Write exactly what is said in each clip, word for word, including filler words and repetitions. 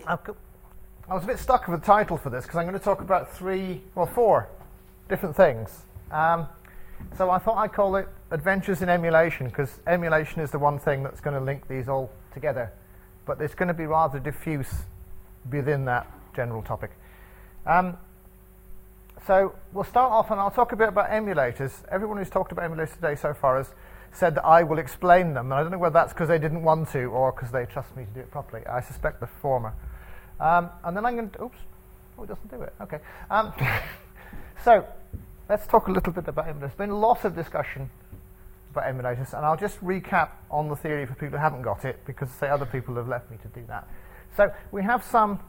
I've got, I was a bit stuck with the title for this because I'm going to talk about three, well, four different things. Um, so I thought I'd call it Adventures in Emulation, because emulation is the one thing that's going to link these all together. But it's going to be rather diffuse within that general topic. Um, so we'll start off, and I'll talk a bit about emulators. Everyone who's talked about emulators today so far has said that I will explain them, and I don't know whether that's because they didn't want to or because they trust me to do it properly. I suspect the former. Um, and then I'm going to, oops, oh, it doesn't do it, okay. Um, so let's talk a little bit about emulators. There's been lots of discussion about emulators, and I'll just recap on the theory for people who haven't got it, because say other people have left me to do that. So we have some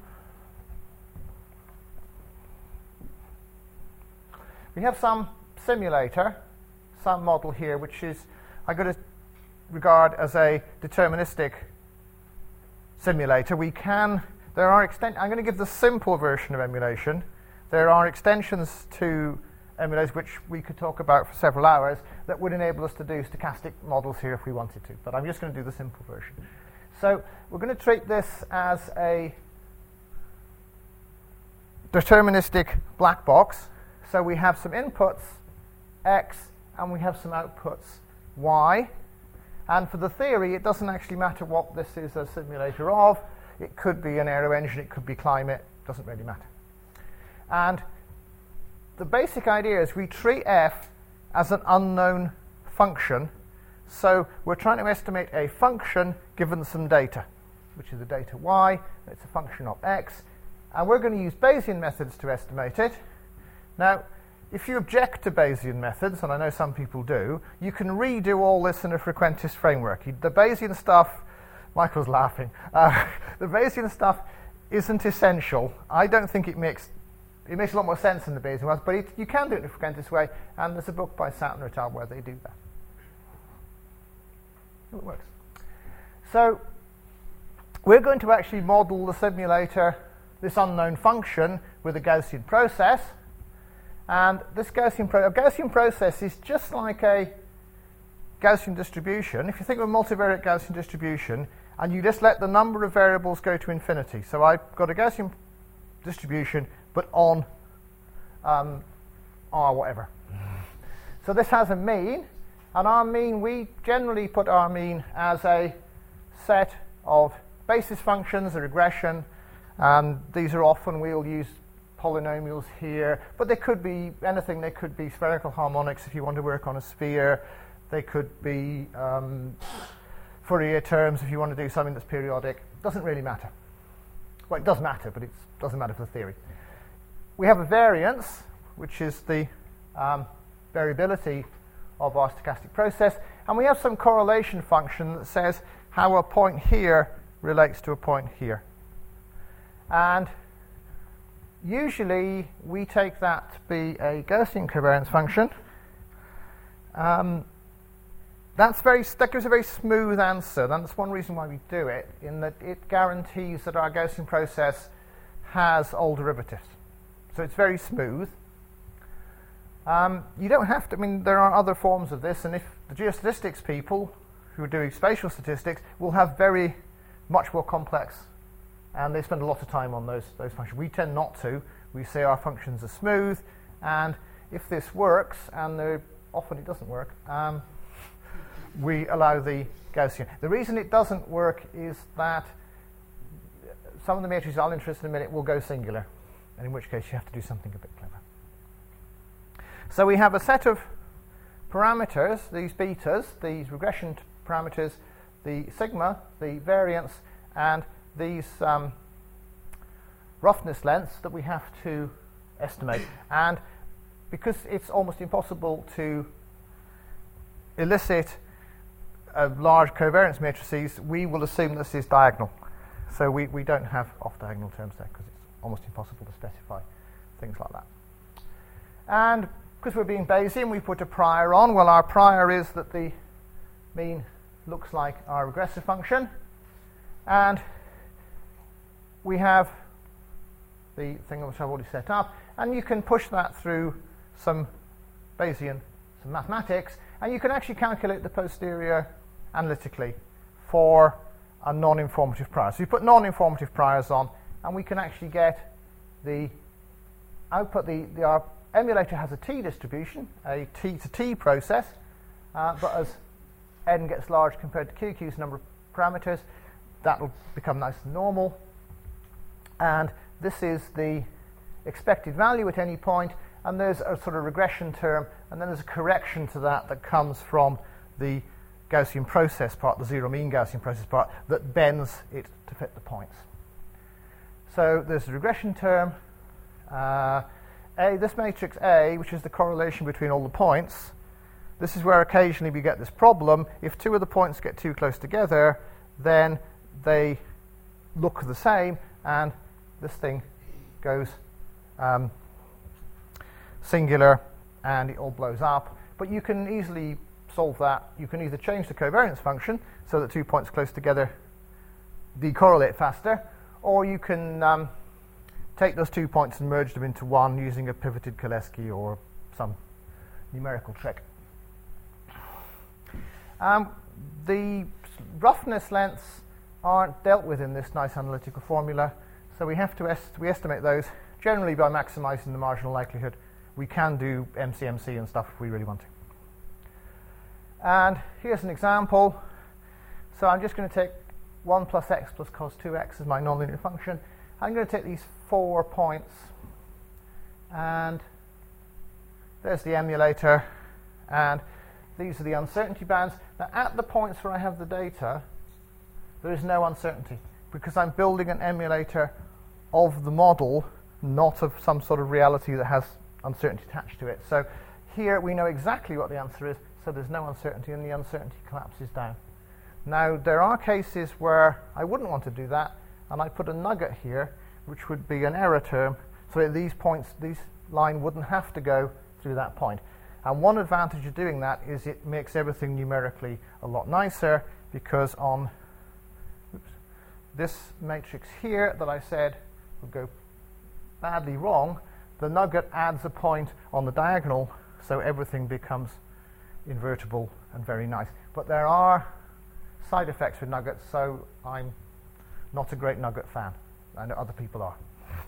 we have some simulator, some model here, which is I'm going to regard as a deterministic simulator. We can there are extent I'm going to give the simple version of emulation. There are extensions to emulators which we could talk about for several hours that would enable us to do stochastic models here if we wanted to, but I'm just going to do the simple version. So we're going to treat this as a deterministic black box. So we have some inputs, x, and we have some outputs, y. And for the theory, it doesn't actually matter what this is a simulator of. It could be an aero engine, it could be climate, doesn't really matter. And the basic idea is we treat f as an unknown function. So we're trying to estimate a function given some data, which is the data y. It's a function of x. And we're going to use Bayesian methods to estimate it. Now, if you object to Bayesian methods, and I know some people do, you can redo all this in a frequentist framework. The Bayesian stuff, Michael's laughing, uh, the Bayesian stuff isn't essential. I don't think it makes It makes a lot more sense in the Bayesian ones, but it, you can do it in a frequentist way, and there's a book by Satin et al. Where they do that. It works. So we're going to actually model the simulator, this unknown function, with a Gaussian process. And this Gaussian, pro- a Gaussian process is just like a Gaussian distribution. If you think of a multivariate Gaussian distribution, and you just let the number of variables go to infinity. So I've got a Gaussian distribution, but on um, R whatever. So this has a mean, and our mean, we generally put our mean as a set of basis functions, a regression, and these are often, we'll use polynomials here, but they could be anything. They could be spherical harmonics if you want to work on a sphere. They could be um, Fourier terms if you want to do something that's periodic. Doesn't really matter. Well, it does matter, but it doesn't matter for the theory. We have a variance, which is the um, variability of our stochastic process, and we have some correlation function that says how a point here relates to a point here. And usually we take that to be a Gaussian covariance function. Um, that's very, that gives a very smooth answer, and that's one reason why we do it, in that it guarantees that our Gaussian process has all derivatives. So it's very smooth. Um, you don't have to, I mean, there are other forms of this, and if the geostatistics people who are doing spatial statistics will have very much more complex, and they spend a lot of time on those, those functions. We tend not to. We say our functions are smooth, and if this works, and often it doesn't work, um, we allow the Gaussian. The reason it doesn't work is that some of the matrices I'll interest in a minute will go singular, and in which case you have to do something a bit clever. So we have a set of parameters, these betas, these regression t- parameters, the sigma, the variance, and these um, roughness lengths that we have to estimate. And because it's almost impossible to elicit a large covariance matrices, we will assume this is diagonal. So we, we don't have off-diagonal terms there because it's almost impossible to specify things like that. And because we're being Bayesian, we put a prior on. Well, our prior is that the mean looks like our regressive function. And we have the thing which I've already set up. And you can push that through some Bayesian, some mathematics, and you can actually calculate the posterior analytically for a non-informative prior. So you put non-informative priors on, and we can actually get the output. The, the our emulator has a t distribution, a t to t process, uh, but as n gets large compared to q, q's number of parameters, that will become nice and normal. And this is the expected value at any point, and there's a sort of regression term, and then there's a correction to that that comes from the Gaussian process part, the zero mean Gaussian process part, that bends it to fit the points. So there's a regression term. Uh, A, this matrix A, which is the correlation between all the points, this is where occasionally we get this problem. If two of the points get too close together, then they look the same, and this thing goes um, singular, and it all blows up. But you can easily solve that. You can either change the covariance function so that two points close together decorrelate faster, or you can um, take those two points and merge them into one using a pivoted Cholesky or some numerical trick. Um, the roughness lengths aren't dealt with in this nice analytical formula, so we have to est we estimate those generally by maximizing the marginal likelihood. We can do M C M C and stuff if we really want to. And here's an example. So I'm just going to take one plus x plus cos two x as my nonlinear function. I'm going to take these four points, and there's the emulator, and these are the uncertainty bands. Now, at the points where I have the data, there is no uncertainty, because I'm building an emulator of the model, not of some sort of reality that has uncertainty attached to it. So here we know exactly what the answer is, so there's no uncertainty, and the uncertainty collapses down. Now, there are cases where I wouldn't want to do that, and I put a nugget here, which would be an error term, so that these points, this line wouldn't have to go through that point. And one advantage of doing that is it makes everything numerically a lot nicer, because on oops, this matrix here that I said would go badly wrong, the nugget adds a point on the diagonal, so everything becomes invertible and very nice. But there are side effects with nuggets, so I'm not a great nugget fan. I know other people are.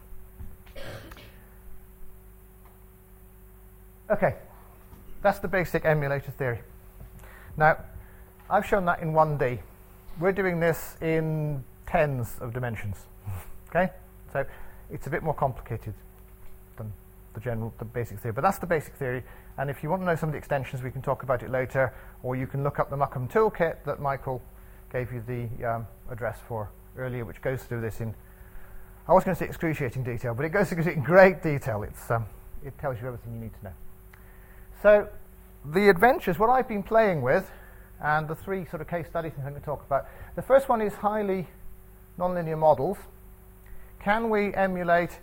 Okay, that's the basic emulator theory. Now, I've shown that in one D. We're doing this in tens of dimensions. Okay, so it's a bit more complicated than the general, the basic theory, but that's the basic theory. And if you want to know some of the extensions, we can talk about it later, or you can look up the Muckham toolkit that Michael gave you the um, address for earlier, which goes through this in, I was going to say excruciating detail, but it goes through it in great detail. It's um, it tells you everything you need to know. So the adventures, what I've been playing with, and the three sort of case studies I'm going to talk about. The first one is highly nonlinear models. Can we emulate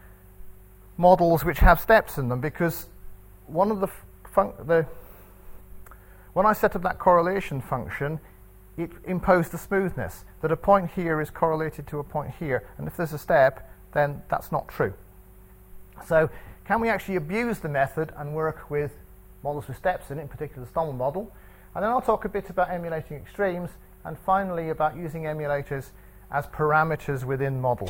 models which have steps in them? Because one of the, fun the when I set up that correlation function, it imposed the smoothness, that a point here is correlated to a point here, and if there's a step, then that's not true. So can we actually abuse the method and work with models with steps in it, in particular the Stommel model? And then I'll talk a bit about emulating extremes, and finally about using emulators as parameters within models.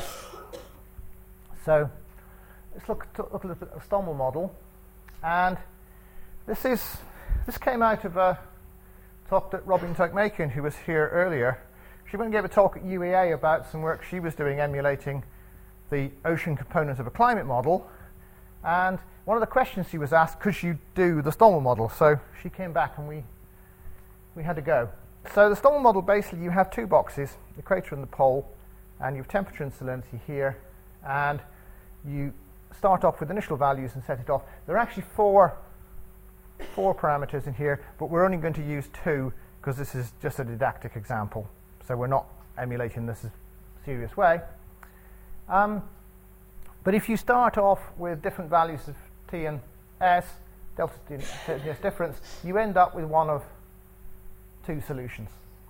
So let's look, look a little bit at the Stommel model, and this is this came out of a talk that Robin Tokmakian, who was here earlier, she went and gave a talk at U E A about some work she was doing emulating the ocean component of a climate model, and one of the questions she was asked, could you do the Stommel model? So she came back and we we had to go. So the Stommel model, basically you have two boxes, the equator and the pole, and you have temperature and salinity here, and you start off with initial values and set it off. There are actually four four parameters in here, but we're only going to use two because this is just a didactic example, so we're not emulating this in a serious way. Um, but if you start off with different values of t and s, delta t and s difference, you end up with one of two solutions.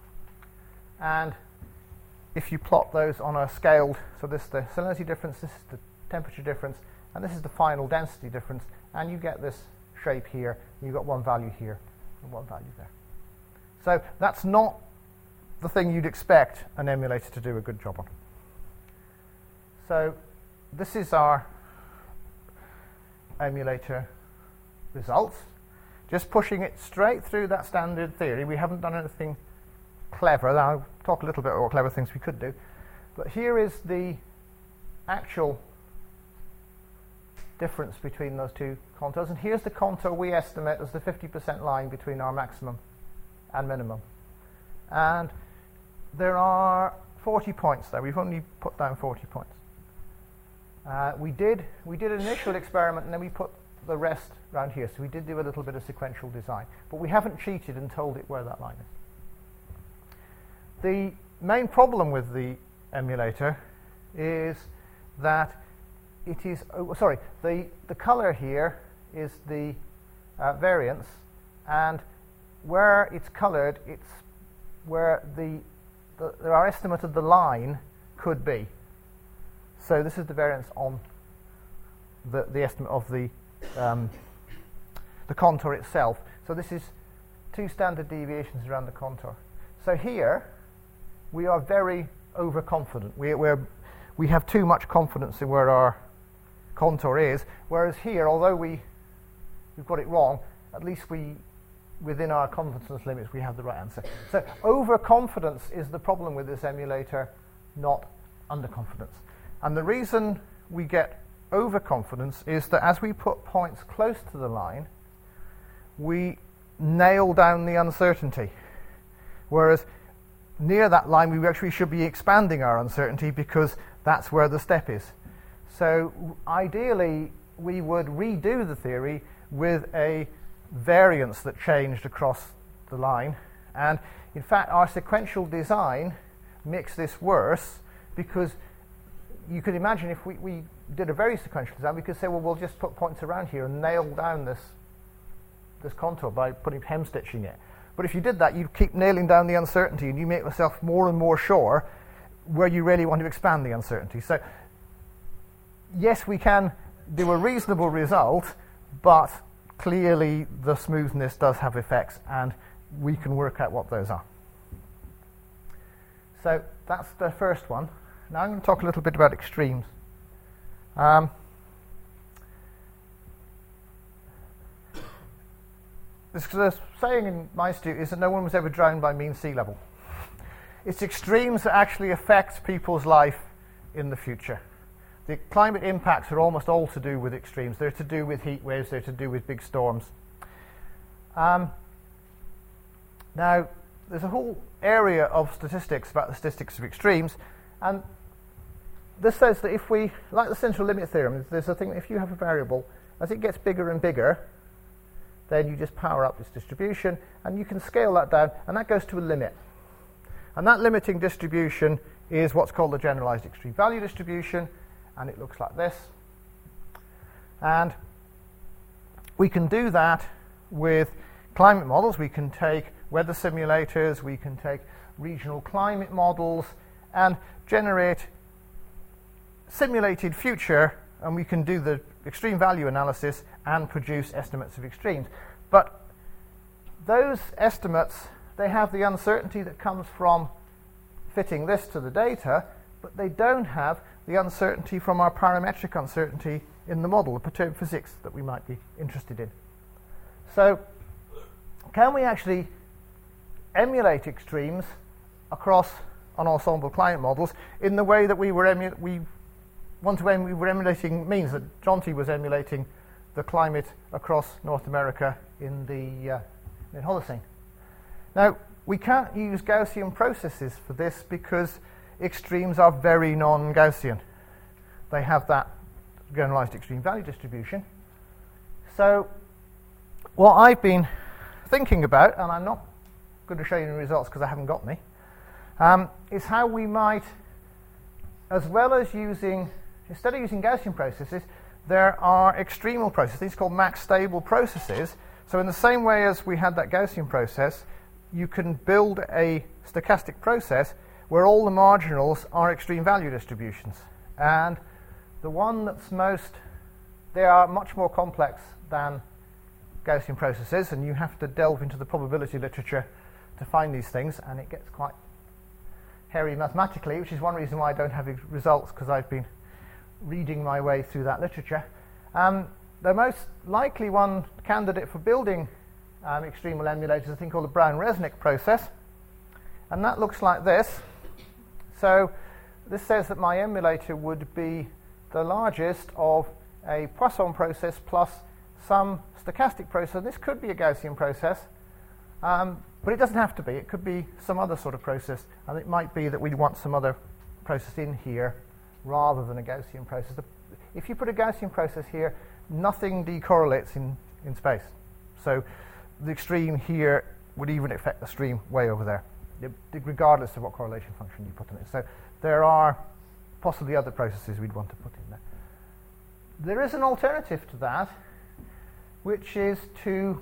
And if you plot those on a scaled, so this is the salinity difference, this is the temperature difference, and this is the final density difference, and you get this shape here. You've got one value here and one value there. So that's not the thing you'd expect an emulator to do a good job on. So this is our emulator results. Just pushing it straight through that standard theory. We haven't done anything clever. I'll talk a little bit about what clever things we could do. But here is the actual difference between those two contours. And here's the contour we estimate as the fifty percent line between our maximum and minimum. And there are forty points there. We've only put down forty points. Uh, we did we did an initial experiment and then we put the rest around here. So we did do a little bit of sequential design. But we haven't cheated and told it where that line is. The main problem with the emulator is that it is, oh, sorry, the, the color here is the uh, variance, and where it's colored, it's where the, the our estimate of the line could be. So this is the variance on the, the estimate of the um, the contour itself. So this is two standard deviations around the contour. So here we are very overconfident. We we're, we have too much confidence in where our contour is, whereas here, although we we've got it wrong, at least we within our confidence limits we have the right answer. So overconfidence is the problem with this emulator, not underconfidence. And the reason we get overconfidence is that as we put points close to the line, we nail down the uncertainty, whereas near that line we actually should be expanding our uncertainty because that's where the step is. So ideally we would redo the theory with a variance that changed across the line, and in fact our sequential design makes this worse, because you could imagine if we, we did a very sequential design, we could say, well, we'll just put points around here and nail down this this contour by putting hemstitching it. But if you did that, you'd keep nailing down the uncertainty and you make yourself more and more sure where you really want to expand the uncertainty. So yes, we can do a reasonable result, but clearly the smoothness does have effects, and we can work out what those are. So that's the first one. Now I'm going to talk a little bit about extremes. Um, the saying in my institute is that no one was ever drowned by mean sea level. It's extremes that actually affect people's life in the future. The climate impacts are almost all to do with extremes. They're to do with heat waves, they're to do with big storms. Um, now, there's a whole area of statistics about the statistics of extremes, and this says that if we, like the central limit theorem, there's a thing that if you have a variable, as it gets bigger and bigger, then you just power up this distribution, and you can scale that down, and that goes to a limit. And that limiting distribution is what's called the generalized extreme value distribution, and it looks like this. And we can do that with climate models. We can take weather simulators, we can take regional climate models, and generate simulated future, and we can do the extreme value analysis and produce estimates of extremes. But those estimates, they have the uncertainty that comes from fitting this to the data, but they don't have the uncertainty from our parametric uncertainty in the model, the perturbed physics that we might be interested in. So can we actually emulate extremes across on ensemble climate models in the way that we were emu- we want to em- we were emulating means that Jonty was emulating the climate across North America in the uh, in Holocene. Now, we can't use Gaussian processes for this because extremes are very non-Gaussian. They have that generalized extreme value distribution. So what I've been thinking about, and I'm not going to show you the results because I haven't got any, um, is how we might, as well as using, instead of using Gaussian processes, there are extremal processes, these are called max stable processes. So in the same way as we had that Gaussian process, you can build a stochastic process where all the marginals are extreme value distributions. And the one that's most, they are much more complex than Gaussian processes, and you have to delve into the probability literature to find these things, and it gets quite hairy mathematically, which is one reason why I don't have results, because I've been reading my way through that literature. Um, the most likely one candidate for building um, extremal emulators is a thing called the Brown-Resnick process, and that looks like this. So this says that my emulator would be the largest of a Poisson process plus some stochastic process. This could be a Gaussian process, um, but it doesn't have to be. It could be some other sort of process, and it might be that we'd want some other process in here rather than a Gaussian process. If you put a Gaussian process here, nothing decorrelates in, in space. So the extreme here would even affect the stream way over there, regardless of what correlation function you put in it. So there are possibly other processes we'd want to put in there. There is an alternative to that, which is to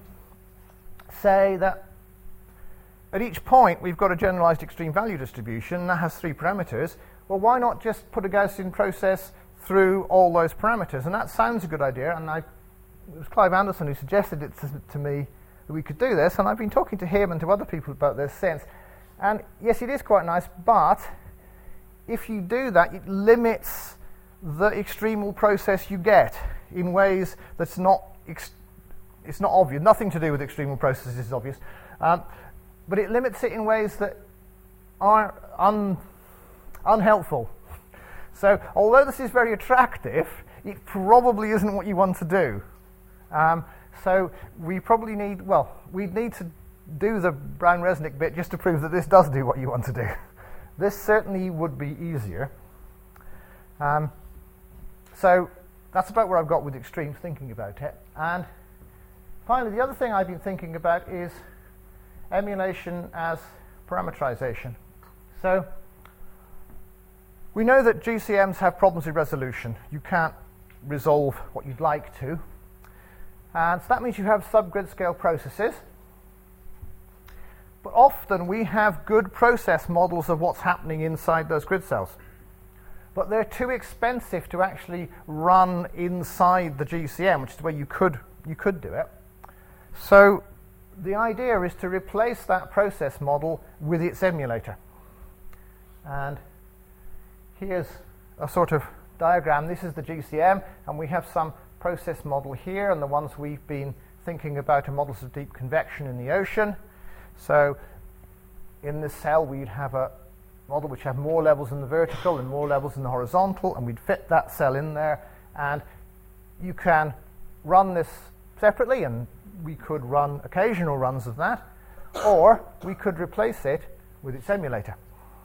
say that at each point we've got a generalized extreme value distribution that has three parameters. Well, why not just put a Gaussian process through all those parameters? And that sounds a good idea, and I, it was Clive Anderson who suggested it to, to me that we could do this, and I've been talking to him and to other people about this since. And yes, it is quite nice, but if you do that, it limits the extremal process you get in ways that's not ex- it's not obvious. Nothing to do with extremal processes is obvious, um, but it limits it in ways that are un- unhelpful. So although this is very attractive, it probably isn't what you want to do. Um, so we probably need, well, we'd need to do the Brown-Resnick bit just to prove that this does do what you want to do. This certainly would be easier. Um, so that's about where I've got with extremes, thinking about it. And finally, the other thing I've been thinking about is emulation as parameterization. So we know that G C Ms have problems with resolution. You can't resolve what you'd like to. And so that means you have subgrid scale processes. But often we have good process models of what's happening inside those grid cells. But they're too expensive to actually run inside the G C M, which is where you could, you could do it. So the idea is to replace that process model with its emulator. And here's a sort of diagram. This is the G C M, and we have some process model here, and the ones we've been thinking about are models of deep convection in the ocean. So in this cell, we'd have a model which have more levels in the vertical and more levels in the horizontal, and we'd fit that cell in there. And you can run this separately, and we could run occasional runs of that, or we could replace it with its emulator.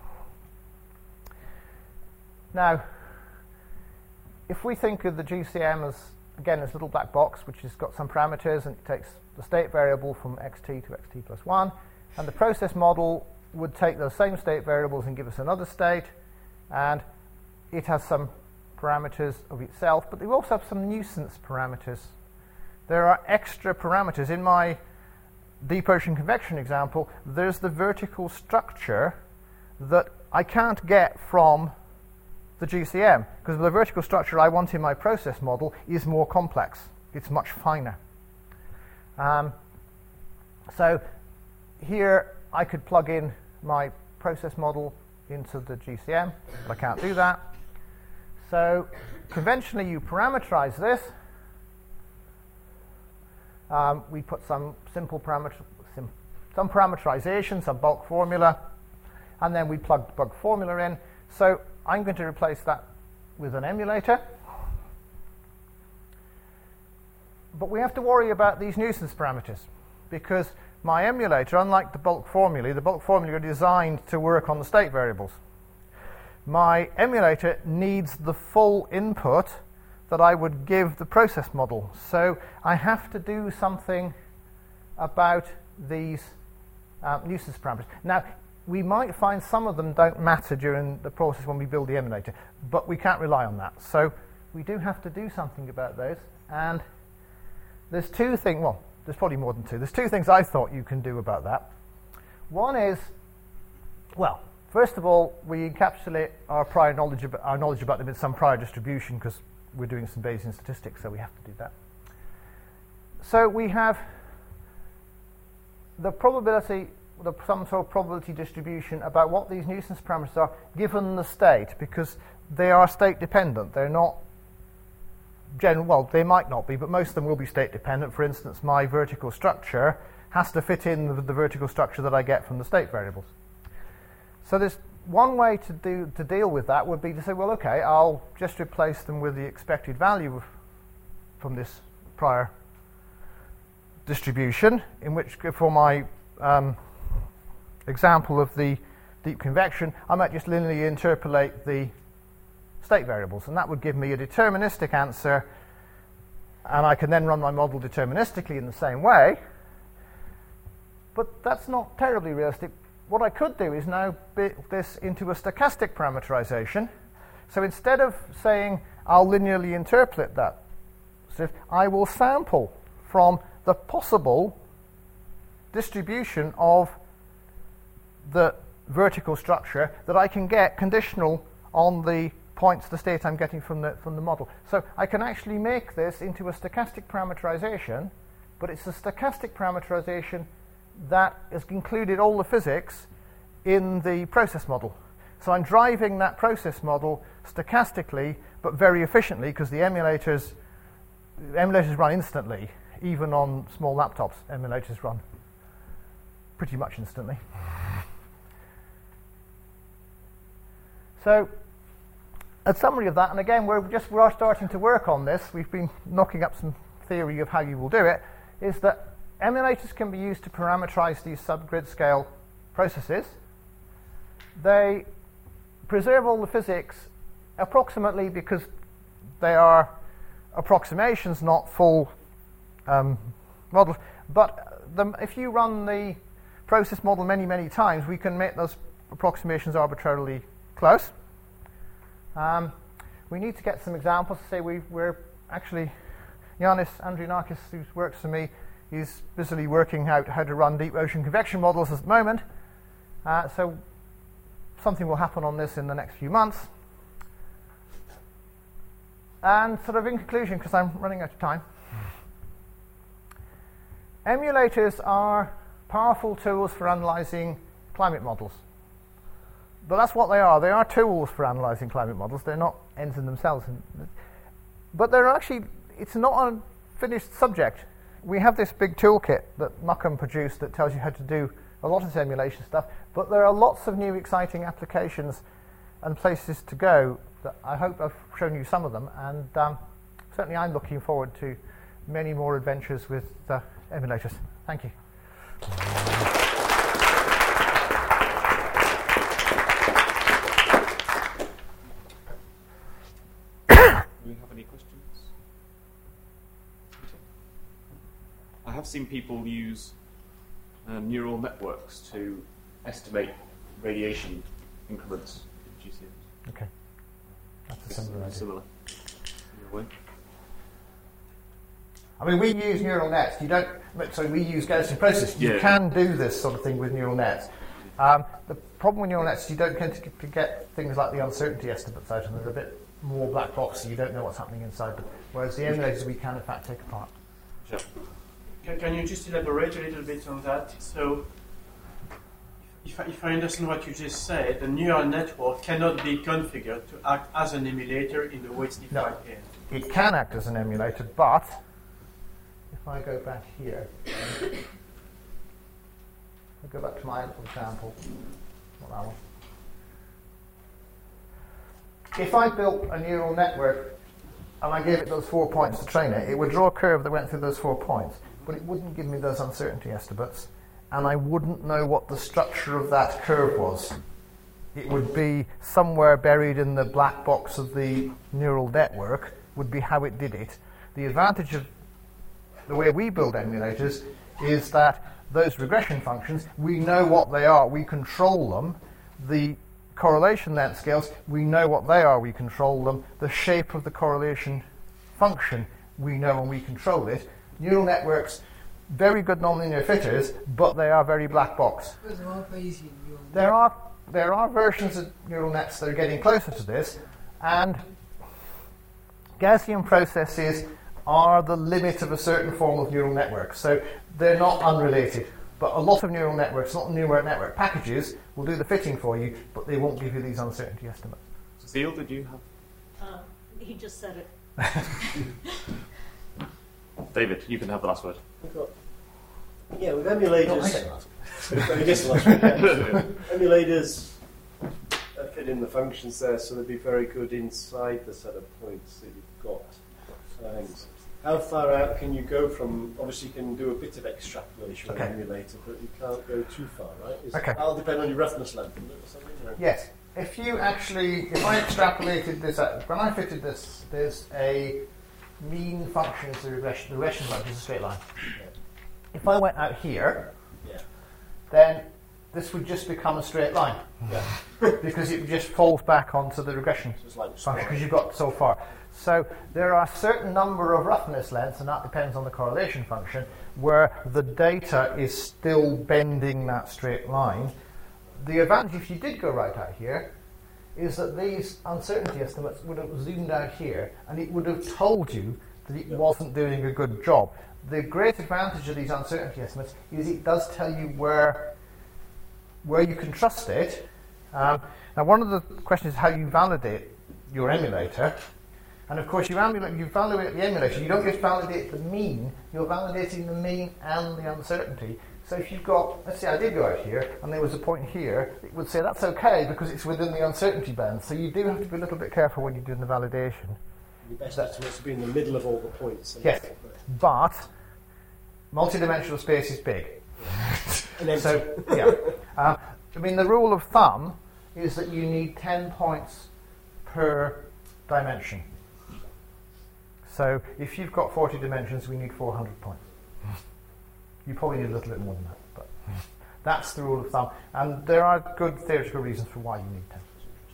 Now, if we think of the G C M as, again, this little black box which has got some parameters, and it takes the state variable from xt to xt plus one, and the process model would take those same state variables and give us another state, and it has some parameters of itself, but they also have some nuisance parameters. There are extra parameters. In my deep ocean convection example, there's the vertical structure that I can't get from the G C M, because the vertical structure I want in my process model is more complex. It's much finer. Um, so here I could plug in my process model into the G C M, but I can't do that. So conventionally you parameterize this. Um, we put some simple parameter, sim, some parameterization, some bulk formula, and then we plug the bulk formula in. So I'm going to replace that with an emulator. But we have to worry about these nuisance parameters, because my emulator, unlike the bulk formulae, the bulk formulae are designed to work on the state variables. My emulator needs the full input that I would give the process model. So I have to do something about these uh, nuisance parameters. Now, we might find some of them don't matter during the process when we build the emulator, but we can't rely on that. So we do have to do something about those. And there's two things, well, there's probably more than two. There's two things I thought you can do about that. One is, well, first of all, we encapsulate our prior knowledge about, our knowledge about them in some prior distribution, because we're doing some Bayesian statistics, so we have to do that. So we have the probability, some sort of probability distribution about what these nuisance parameters are given the state, because they are state dependent. They're not general, well, they might not be, but most of them will be state dependent. For instance, my vertical structure has to fit in with the vertical structure that I get from the state variables. So there's one way to do to deal with that would be to say, well, okay, I'll just replace them with the expected value from this prior distribution, in which for my um, example of the deep convection, I might just linearly interpolate the state variables, and that would give me a deterministic answer, and I can then run my model deterministically in the same way. But that's not terribly realistic. What I could do is now build this into a stochastic parameterization. So instead of saying I'll linearly interpolate that, I will sample from the possible distribution of the vertical structure that I can get conditional on the points, the state I'm getting from the from the model. So I can actually make this into a stochastic parameterization, but it's a stochastic parameterization that has included all the physics in the process model. So I'm driving that process model stochastically, but very efficiently, because the emulators emulators run instantly. Even on small laptops, emulators run pretty much instantly. So a summary of that, and again, we're just we are starting to work on this. We've been knocking up some theory of how you will do it. Is that emulators can be used to parameterize these subgrid scale processes. They preserve all the physics approximately because they are approximations, not full um, models. But the, if you run the process model many, many times, we can make those approximations arbitrarily close. Um, we need to get some examples. Say we, we're actually, Yanis Andrianakis, who works for me, he's busily working out how to run deep ocean convection models at the moment. Uh, so something will happen on this in the next few months. And sort of in conclusion, because I'm running out of time, emulators are powerful tools for analyzing climate models. But that's what they are. They are tools for analyzing climate models. They're not ends in themselves. But they're actually, it's not a finished subject. We have this big toolkit that Muckham produced that tells you how to do a lot of simulation stuff, but there are lots of new exciting applications and places to go. That I hope I've shown you some of them, and um, certainly I'm looking forward to many more adventures with uh, emulators. Thank you. Do we have any questions? I have seen people use um, neural networks to estimate radiation increments in G C Ms. Okay. That's a similar idea. Similar. In a way. I mean, we use neural nets. You don't. So we use Gaussian processes. You yeah. can do this sort of thing with neural nets. Um, the problem with neural nets is you don't tend to get, to get things like the uncertainty estimates out, and they're a bit more black box, so you don't know what's happening inside them. Whereas the emulators we can in fact take apart. Sure. Can, can you just elaborate a little bit on that? So, if I, if I understand what you just said, the neural network cannot be configured to act as an emulator in the way it's defined No. here. It can act as an emulator, but if I go back here, I go back to my example, not that one. If I built a neural network and I gave it those four points to train it, it would draw a curve that went through those four points, but it wouldn't give me those uncertainty estimates, and I wouldn't know what the structure of that curve was. It would be somewhere buried in the black box of the neural network, would be how it did it. The advantage of the way we build emulators is that those regression functions, we know what they are, we control them. The correlation length scales, we know what they are, we control them. The shape of the correlation function, we know and we control it. Neural networks, very good nonlinear fitters, but they are very black box. There are there are versions of neural nets that are getting closer to this, and Gaussian processes are the limit of a certain form of neural network. So they're not unrelated. But a lot of neural networks, not neural network packages, will do the fitting for you, but they won't give you these uncertainty estimates. So Cecile, did you have? Uh, he just said it. David, you can have the last word. We've got, yeah, with emulators. No, I get the last I guess the last one, yeah. Emulators uh, fit in the functions there, so they'd be very good inside the set of points that you've got. Thanks. How far out can you go from? Obviously, you can do a bit of extrapolation with Okay. an emulator, but you can't go too far, right? Is, Okay. That'll depend on your roughness length, or something. Or? Yes. If you actually, if I extrapolated this out, when I fitted this, there's a mean function to the regression, the regression line, which is a straight line. Yeah. If I went out here, Yeah. then this would just become a straight line Yeah. because it just falls back onto the regression So it's like function because spine. you've got so far. So there are a certain number of roughness lengths, and that depends on the correlation function, where the data is still bending that straight line. The advantage, if you did go right out here, is that these uncertainty estimates would have zoomed out here, and it would have told you that it wasn't doing a good job. The great advantage of these uncertainty estimates is it does tell you where where you can trust it. Um, now, one of the questions is how you validate your emulator. And of course, you, emulate, you validate the emulator. You don't just validate the mean, you're validating the mean and the uncertainty. So if you've got, let's say I did go out here, and there was a point here, it would say that's okay because it's within the uncertainty band. So you do have to be a little bit careful when you're doing the validation. Your best estimates to be in the middle of all the points. Yes, but multi-dimensional space is big. And empty. So, yeah. Um, I mean, the rule of thumb is that you need ten points per dimension. So if you've got forty dimensions, we need four hundred points. You probably need a little bit more than that, but that's the rule of thumb. And there are good theoretical reasons for why you need ten.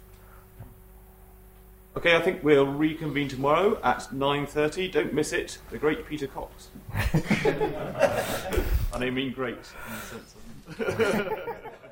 Okay, I think we'll reconvene tomorrow at nine thirty. Don't miss it. The great Peter Cox. And I mean great in the sense of...